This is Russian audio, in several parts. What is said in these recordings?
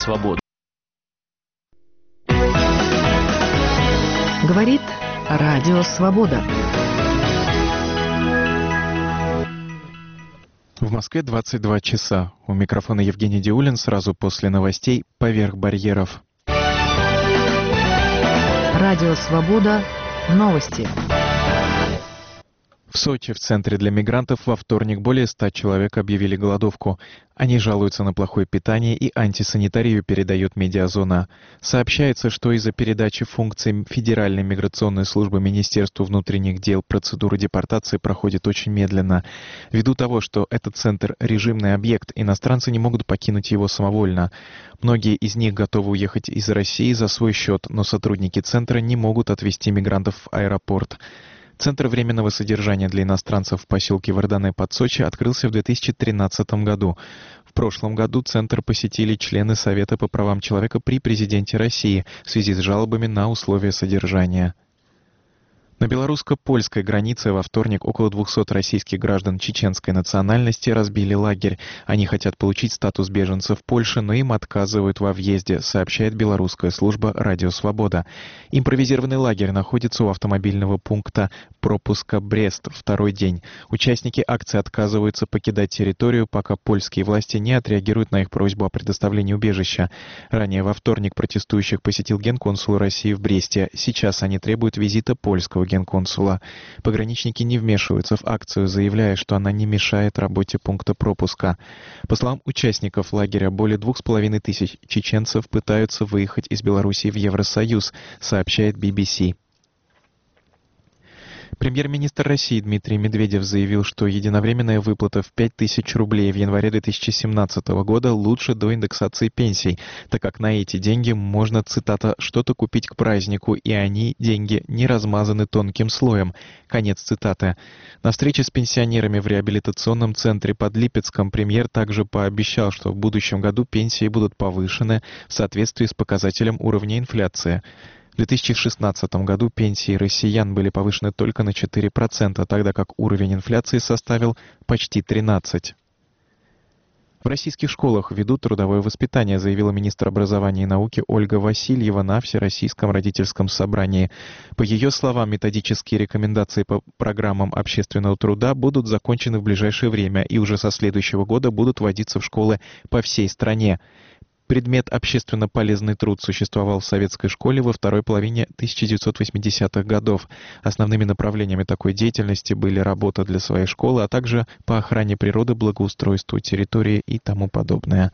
Свобода. Говорит Радио Свобода. В Москве 22 часа. У микрофона Евгений Диулин. Сразу после новостей «Поверх барьеров». Радио Свобода. Новости. В Сочи, в центре для мигрантов, во вторник более 100 человек объявили голодовку. Они жалуются на плохое питание и антисанитарию, передает Медиазона. Сообщается, что из-за передачи функций Федеральной миграционной службы Министерству внутренних дел процедура депортации проходит очень медленно. Ввиду того, что этот центр — режимный объект, иностранцы не могут покинуть его самовольно. Многие из них готовы уехать из России за свой счет, но сотрудники центра не могут отвезти мигрантов в аэропорт. Центр временного содержания для иностранцев в поселке Варданэ под Сочи открылся в 2013 году. В прошлом году центр посетили члены Совета по правам человека при президенте России в связи с жалобами на условия содержания. На белорусско-польской границе во вторник около 200 российских граждан чеченской национальности разбили лагерь. Они хотят получить статус беженцев в Польше, но им отказывают во въезде, сообщает белорусская служба «Радио Свобода». Импровизированный лагерь находится у автомобильного пункта пропуска Брест второй день. Участники акции отказываются покидать территорию, пока польские власти не отреагируют на их просьбу о предоставлении убежища. Ранее во вторник протестующих посетил генконсул России в Бресте. Сейчас они требуют визита польского генконсула. Пограничники не вмешиваются в акцию, заявляя, что она не мешает работе пункта пропуска. По словам участников лагеря, более 2500 чеченцев пытаются выехать из Беларуси в Евросоюз, сообщает BBC. Премьер-министр России Дмитрий Медведев заявил, что единовременная выплата в 5000 рублей в январе 2017 года лучше до индексации пенсий, так как на эти деньги можно, цитата, «что-то купить к празднику, и они, деньги, не размазаны тонким слоем». Конец цитаты. На встрече с пенсионерами в реабилитационном центре под Липецком премьер также пообещал, что в будущем году пенсии будут повышены в соответствии с показателем уровня инфляции. В 2016 году пенсии россиян были повышены только на 4%, тогда как уровень инфляции составил почти 13%. В российских школах ведут трудовое воспитание, заявила министр образования и науки Ольга Васильева на Всероссийском родительском собрании. По ее словам, методические рекомендации по программам общественного труда будут закончены в ближайшее время и уже со следующего года будут вводиться в школы по всей стране. Предмет «Общественно полезный труд» существовал в советской школе во второй половине 1980-х годов. Основными направлениями такой деятельности были работа для своей школы, а также по охране природы, благоустройству территории и тому подобное.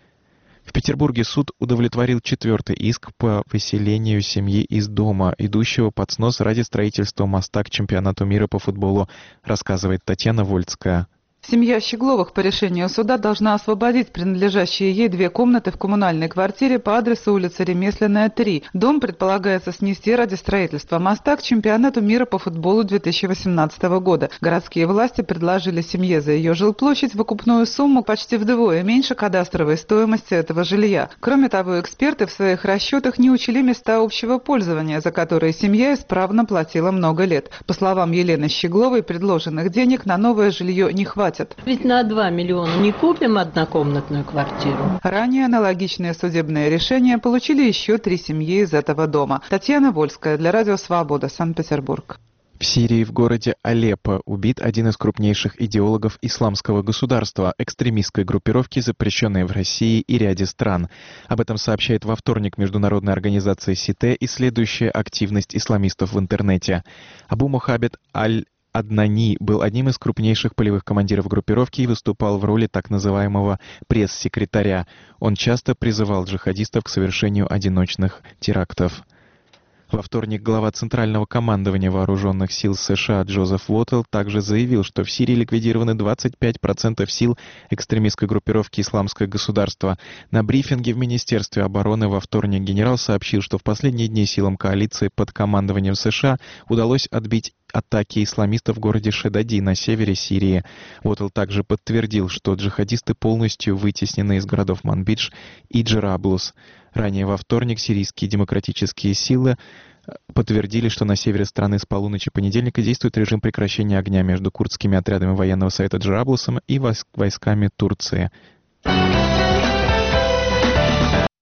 В Петербурге суд удовлетворил 4-й иск по выселению семьи из дома, идущего под снос ради строительства моста к чемпионату мира по футболу, рассказывает Татьяна Вольская. Семья Щегловых по решению суда должна освободить принадлежащие ей 2 комнаты в коммунальной квартире по адресу улица Ремесленная, 3. Дом предполагается снести ради строительства моста к чемпионату мира по футболу 2018 года. Городские власти предложили семье за ее жилплощадь выкупную сумму почти вдвое меньше кадастровой стоимости этого жилья. Кроме того, эксперты в своих расчетах не учли места общего пользования, за которые семья исправно платила много лет. По словам Елены Щегловой, предложенных денег на новое жилье не хватит. Ведь на 2 миллиона не купим однокомнатную квартиру. Ранее аналогичные судебные решения получили еще 3 семьи из этого дома. Татьяна Вольская для Радио Свобода, Санкт-Петербург. В Сирии в городе Алеппо убит один из крупнейших идеологов исламского государства, экстремистской группировки, запрещенной в России и ряде стран. Об этом сообщает во вторник международная организация СИТЕ, исследующая активность исламистов в интернете. Абу Мухаммед Аднани был одним из крупнейших полевых командиров группировки и выступал в роли так называемого пресс-секретаря. Он часто призывал джихадистов к совершению одиночных терактов. Во вторник глава Центрального командования вооруженных сил США Джозеф Уоттелл также заявил, что в Сирии ликвидированы 25% сил экстремистской группировки «Исламское государство». На брифинге в Министерстве обороны во вторник генерал сообщил, что в последние дни силам коалиции под командованием США удалось отбить атаки исламистов в городе Шедади на севере Сирии. Уоттелл также подтвердил, что джихадисты полностью вытеснены из городов Манбидж и Джераблус. Ранее во вторник сирийские демократические силы подтвердили, что на севере страны с полуночи понедельника действует режим прекращения огня между курдскими отрядами военного совета Джераблусом и войсками Турции.